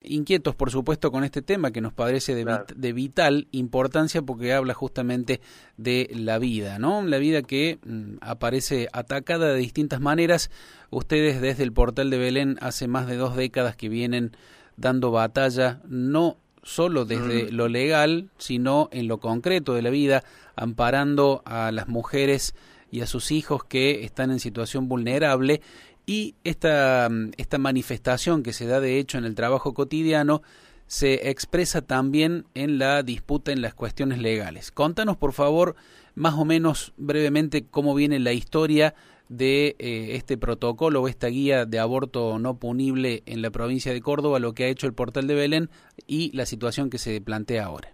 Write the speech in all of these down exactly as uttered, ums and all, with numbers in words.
inquietos, por supuesto, con este tema que nos parece de, Claro. vit de vital importancia porque habla justamente de la vida, ¿no? La vida que mm, aparece atacada de distintas maneras. Ustedes desde el Portal de Belén hace más de dos décadas que vienen dando batalla, no solo desde mm. lo legal, sino en lo concreto de la vida, amparando a las mujeres y a sus hijos que están en situación vulnerable. Y esta, esta manifestación que se da de hecho en el trabajo cotidiano se expresa también en la disputa en las cuestiones legales. Contanos, por favor, más o menos brevemente cómo viene la historia de eh, este protocolo o esta guía de aborto no punible en la provincia de Córdoba, lo que ha hecho el Portal de Belén y la situación que se plantea ahora.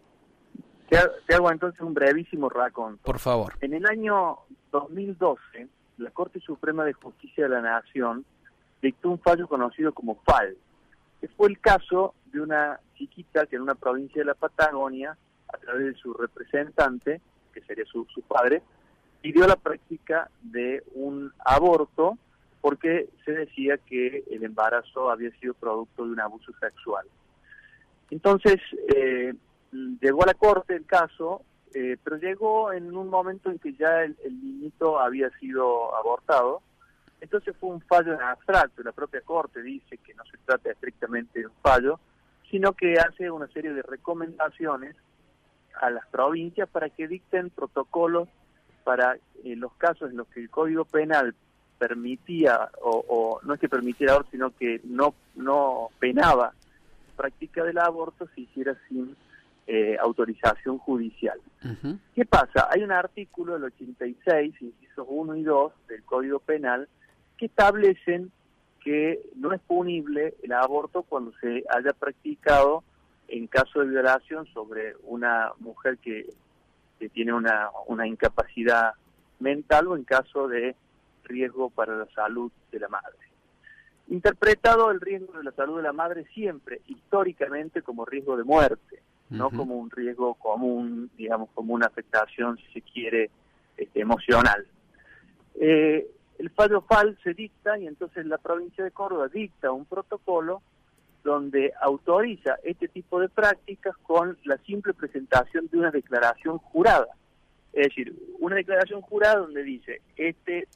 Te, te hago entonces un brevísimo raconto. Por favor. En el año dos mil doce, la Corte Suprema de Justicia de la Nación dictó un fallo conocido como F A L, que fue el caso de una chiquita que en una provincia de la Patagonia, a través de su representante, que sería su, su padre, pidió la práctica de un aborto porque se decía que el embarazo había sido producto de un abuso sexual. Entonces, eh, llegó a la Corte el caso, eh, pero llegó en un momento en que ya el, el niñito había sido abortado. Entonces fue un fallo en abstracto. La propia Corte dice que no se trata estrictamente de un fallo, sino que hace una serie de recomendaciones a las provincias para que dicten protocolos para eh, los casos en los que el Código Penal permitía, o, o no es que permitiera, sino que no, no penaba la práctica del aborto, se hiciera sin eh, autorización judicial. Uh-huh. ¿Qué pasa? Hay un artículo, el ochenta y seis, incisos uno y dos del Código Penal, que establecen que no es punible el aborto cuando se haya practicado en caso de violación sobre una mujer que, que tiene una, una incapacidad mental o en caso de riesgo para la salud de la madre. Interpretado el riesgo de la salud de la madre siempre, históricamente, como riesgo de muerte, uh-huh. no como un riesgo común, digamos, como una afectación, si se quiere, este, emocional. Eh, el fallo F A L se dicta y entonces la provincia de Córdoba dicta un protocolo donde autoriza este tipo de prácticas con la simple presentación de una declaración jurada. Es decir, una declaración jurada donde dice, este,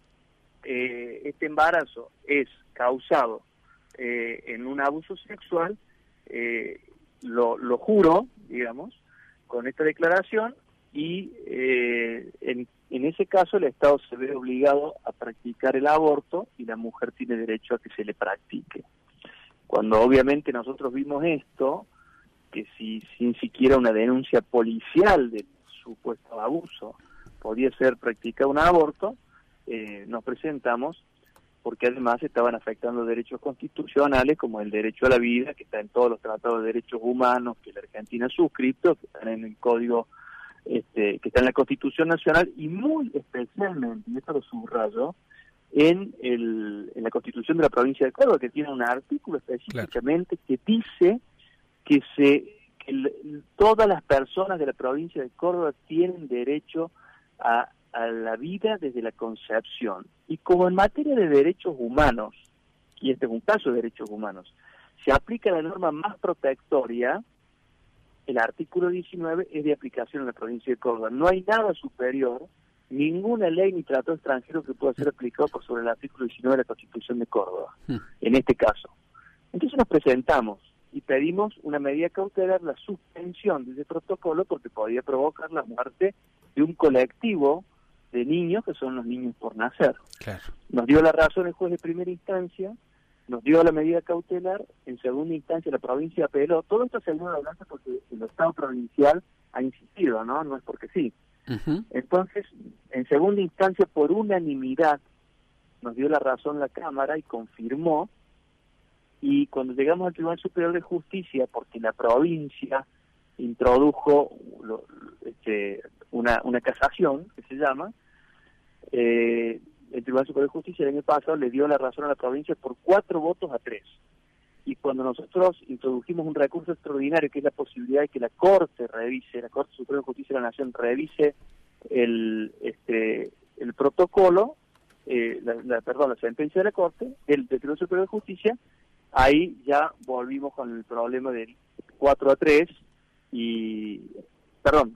eh, este embarazo es causado eh, en un abuso sexual, eh, lo, lo juro, digamos, con esta declaración, y eh, en, en ese caso el Estado se ve obligado a practicar el aborto y la mujer tiene derecho a que se le practique. Cuando obviamente nosotros vimos esto, que si sin siquiera una denuncia policial de supuesto abuso podía ser practicado un aborto, eh, nos presentamos porque además estaban afectando derechos constitucionales como el derecho a la vida, que está en todos los tratados de derechos humanos que la Argentina ha suscrito, que están en el código, este, que está en la Constitución Nacional y muy especialmente, y esto lo subrayo, en, el, en la Constitución de la provincia de Córdoba, que tiene un artículo específicamente claro. que dice que se que el, todas las personas de la provincia de Córdoba tienen derecho a, a la vida desde la concepción. Y como en materia de derechos humanos, y este es un caso de derechos humanos, se aplica la norma más protectoria, el artículo diecinueve es de aplicación en la provincia de Córdoba. No hay nada superior, ninguna ley ni tratado extranjero que pueda ser aplicado por sobre el artículo diecinueve de la Constitución de Córdoba, en este caso. Entonces nos presentamos y pedimos una medida cautelar, la suspensión de ese protocolo, porque podía provocar la muerte de un colectivo de niños, que son los niños por nacer. Claro. Nos dio la razón el juez de primera instancia, nos dio la medida cautelar, en segunda instancia la provincia apeló. Todo esto se dio adelante porque el Estado provincial ha insistido, ¿no? No es porque sí. Uh-huh. Entonces, en segunda instancia, por unanimidad, nos dio la razón la Cámara y confirmó. Y cuando llegamos al Tribunal Superior de Justicia, porque la provincia introdujo lo, este, una, una casación, que se llama, eh, el Tribunal Superior de Justicia el año pasado le dio la razón a la provincia por cuatro votos a tres. Y cuando nosotros introdujimos un recurso extraordinario, que es la posibilidad de que la Corte revise, la Corte Superior de Justicia de la Nación revise el, este, el protocolo, eh, la, la, perdón, la sentencia de la Corte, el Tribunal Superior de Justicia, ahí ya volvimos con el problema del cuatro a tres y, perdón,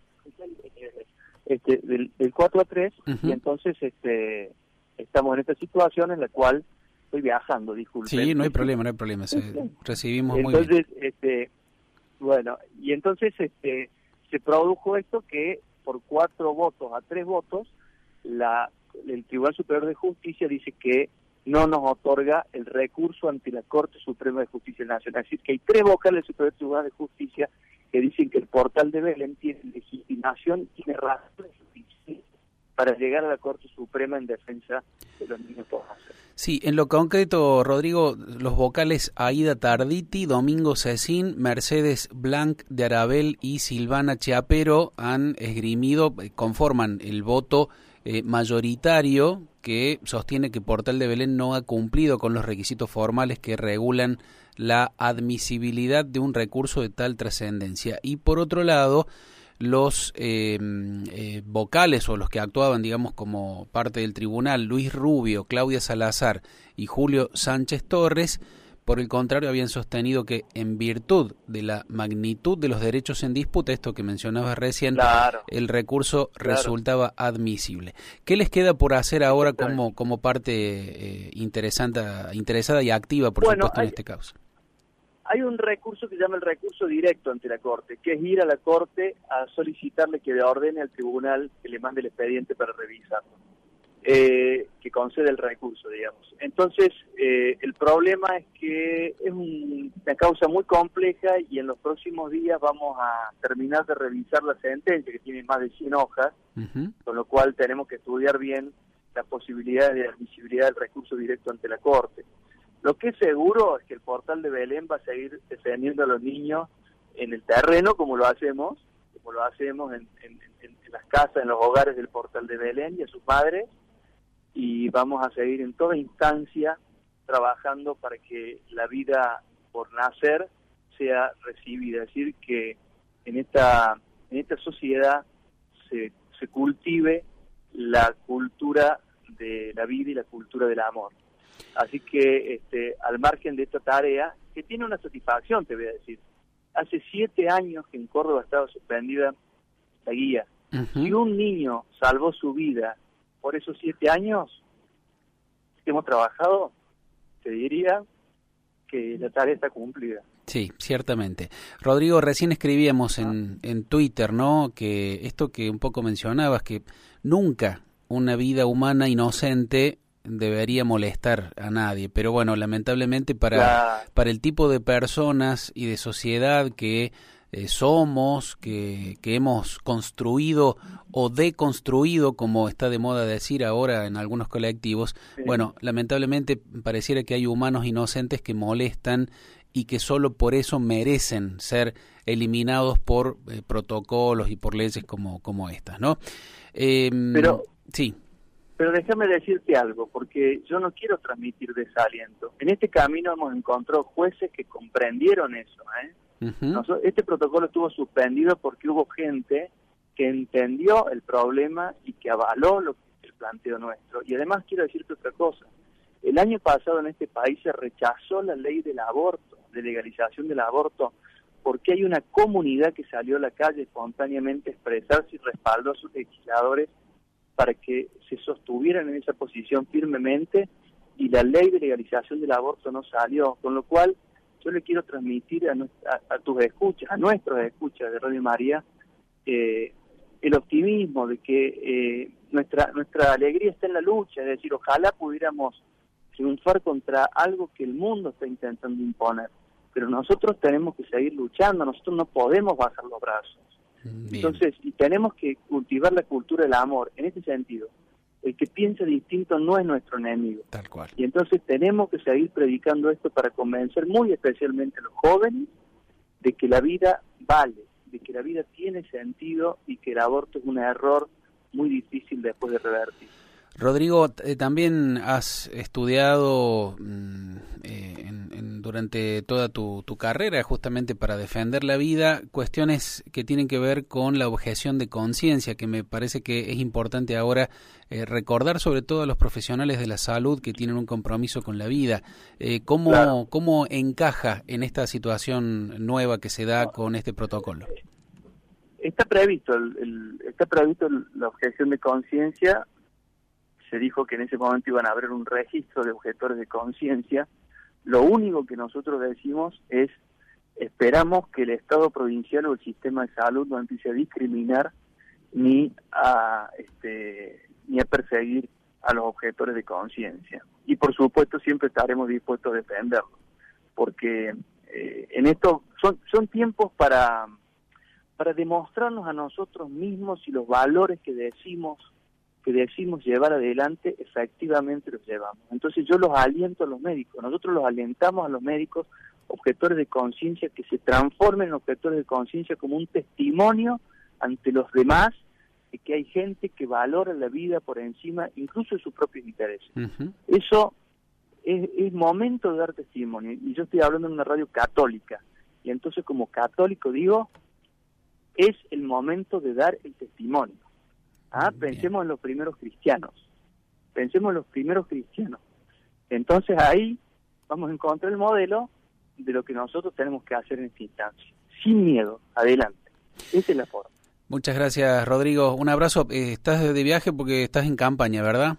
este, del, del cuatro a tres, uh-huh. Y entonces este estamos en esta situación en la cual estoy viajando, disculpe. Sí, no hay problema, no hay problema, se, recibimos entonces, muy bien. Este, bueno, y entonces este se produjo esto que por cuatro votos a tres votos, la el Tribunal Superior de Justicia dice que no nos otorga el recurso ante la Corte Suprema de Justicia Nacional. Es decir, que hay tres vocales del Superior Tribunal de Justicia que dicen que el portal de Belén tiene legitimación y tiene razones suficientes para llegar a la Corte Suprema en defensa de los niños por nacer. Sí, en lo concreto, Rodrigo, los vocales Aida Tarditi, Domingo Cecín, Mercedes Blanc de Arabel y Silvana Chiapero han esgrimido, conforman el voto eh, mayoritario que sostiene que Portal de Belén no ha cumplido con los requisitos formales que regulan la admisibilidad de un recurso de tal trascendencia. Y por otro lado, los eh, eh, vocales o los que actuaban, digamos, como parte del tribunal, Luis Rubio, Claudia Salazar y Julio Sánchez Torres, por el contrario, habían sostenido que en virtud de la magnitud de los derechos en disputa, esto que mencionabas recién, claro, el recurso claro. resultaba admisible. ¿Qué les queda por hacer ahora como, como parte eh, interesante, interesada y activa, por bueno, supuesto, hay, en este caso? Hay un recurso que se llama el recurso directo ante la Corte, que es ir a la Corte a solicitarle que le ordene al tribunal que le mande el expediente para revisarlo. Eh, que concede el recurso, digamos. Entonces, eh, el problema es que es un, una causa muy compleja y en los próximos días vamos a terminar de revisar la sentencia, que tiene más de cien hojas, uh-huh. Con lo cual tenemos que estudiar bien las posibilidades de admisibilidad del recurso directo ante la Corte. Lo que es seguro es que el Portal de Belén va a seguir defendiendo a los niños en el terreno, como lo hacemos, como lo hacemos en, en, en, en las casas, en los hogares del Portal de Belén y a sus madres, y vamos a seguir en toda instancia trabajando para que la vida por nacer sea recibida, es decir, que en esta en esta sociedad se, se cultive la cultura de la vida y la cultura del amor. Así que este, al margen de esta tarea, que tiene una satisfacción, te voy a decir, hace siete años que en Córdoba estaba suspendida la guía. Uh-huh. Si un niño salvó su vida por esos siete años que hemos trabajado, te diría que la tarea está cumplida. Sí, ciertamente. Rodrigo, recién escribíamos en, ah. en Twitter, ¿no?, que esto que un poco mencionabas, que nunca una vida humana inocente debería molestar a nadie, pero bueno, lamentablemente para, la... para el tipo de personas y de sociedad que eh, somos, que, que hemos construido o deconstruido, como está de moda decir ahora en algunos colectivos, sí. Bueno, lamentablemente pareciera que hay humanos inocentes que molestan y que solo por eso merecen ser eliminados por eh, protocolos y por leyes como, como estas, ¿no? Eh, pero sí. Pero déjame decirte algo, porque yo no quiero transmitir desaliento. En este camino hemos encontrado jueces que comprendieron eso, ¿eh? Uh-huh. Nosotros, este protocolo estuvo suspendido porque hubo gente que entendió el problema y que avaló lo que el planteo nuestro. Y además quiero decirte otra cosa. El año pasado en este país se rechazó la ley del aborto, de legalización del aborto, porque hay una comunidad que salió a la calle espontáneamente a expresarse y respaldó a sus legisladores para que se sostuvieran en esa posición firmemente, y la ley de legalización del aborto no salió, con lo cual yo le quiero transmitir a, nuestra, a, a tus escuchas, a nuestros escuchas de Radio María, eh, el optimismo de que eh, nuestra nuestra alegría está en la lucha, es decir, ojalá pudiéramos triunfar contra algo que el mundo está intentando imponer, pero nosotros tenemos que seguir luchando, nosotros no podemos bajar los brazos. Bien. Entonces, y tenemos que cultivar la cultura del amor. En ese sentido, el que piensa distinto no es nuestro enemigo. Tal cual. Y entonces tenemos que seguir predicando esto para convencer muy especialmente a los jóvenes de que la vida vale, de que la vida tiene sentido y que el aborto es un error muy difícil después de revertir. Rodrigo, eh, también has estudiado mm, eh, en, en durante toda tu, tu carrera, justamente para defender la vida, cuestiones que tienen que ver con la objeción de conciencia, que me parece que es importante ahora eh, recordar, sobre todo a los profesionales de la salud que tienen un compromiso con la vida. Eh, ¿cómo, Claro. ¿Cómo encaja en esta situación nueva que se da con este protocolo? Está previsto, el, el- está previsto el- la objeción de conciencia. Se dijo que en ese momento iban a abrir un registro de objetores de conciencia. Lo único que nosotros decimos es, esperamos que el Estado provincial o el sistema de salud no empiece a discriminar ni a este ni a perseguir a los objetores de conciencia. Y por supuesto siempre estaremos dispuestos a defenderlo, porque eh, en esto son son tiempos para para demostrarnos a nosotros mismos si los valores que decimos que decimos llevar adelante, efectivamente los llevamos. Entonces yo los aliento a los médicos, nosotros los alentamos a los médicos, objetores de conciencia, que se transformen en objetores de conciencia como un testimonio ante los demás de que hay gente que valora la vida por encima incluso de sus propios intereses. Uh-huh. Eso es, es momento de dar testimonio, y yo estoy hablando en una radio católica, y entonces como católico digo, es el momento de dar el testimonio. Ah, pensemos en los primeros cristianos, pensemos en los primeros cristianos. Entonces ahí vamos a encontrar el modelo de lo que nosotros tenemos que hacer en esta instancia, sin miedo, adelante. Esa es la forma. Muchas gracias, Rodrigo. Un abrazo. Eh, estás de viaje porque estás en campaña, ¿verdad?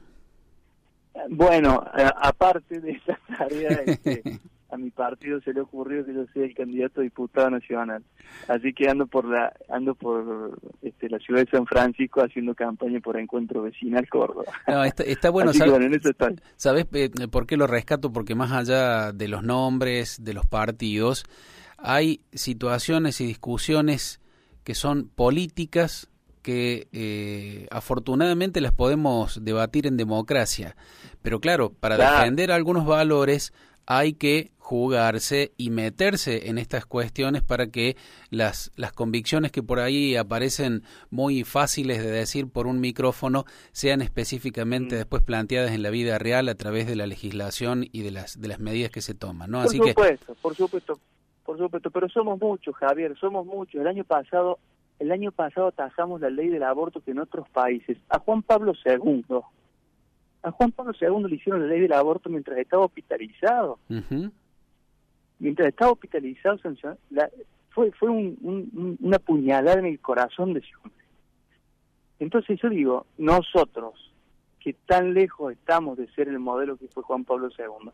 Bueno, a, aparte de esa tarea, este, a mi partido se le ocurrió que yo sea el candidato a diputado nacional, así que ando por la ando por este, la ciudad de San Francisco haciendo campaña por Encuentro Vecinal Córdoba. No, está, está bueno. Así ¿Sabes, que, bueno, en eso está. ¿Sabes eh, por qué lo rescato? Porque más allá de los nombres, de los partidos, hay situaciones y discusiones que son políticas que eh, afortunadamente las podemos debatir en democracia. Pero claro, para Claro. defender algunos valores hay que jugarse y meterse en estas cuestiones para que las, las convicciones que por ahí aparecen muy fáciles de decir por un micrófono sean específicamente mm. después planteadas en la vida real a través de la legislación y de las de las medidas que se toman, ¿no? Por Así supuesto, que... por supuesto, por supuesto, pero somos muchos, Javier, somos muchos. El año pasado, el año pasado tasamos la ley del aborto que en otros países. A Juan Pablo segundo, a Juan Pablo segundo le hicieron la ley del aborto mientras estaba hospitalizado. Uh-huh. Mientras estaba hospitalizado, la, fue fue un, un, una puñalada en el corazón de ese hombre. Entonces yo digo, nosotros, que tan lejos estamos de ser el modelo que fue Juan Pablo segundo.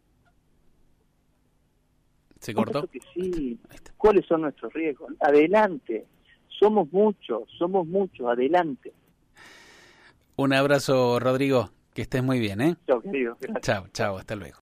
¿Se cortó? Que sí. ¿Cuáles son nuestros riesgos? Adelante. Somos muchos, somos muchos, adelante. Un abrazo, Rodrigo. Que estés muy bien, ¿eh? Chao, querido. Chao, chao, hasta luego.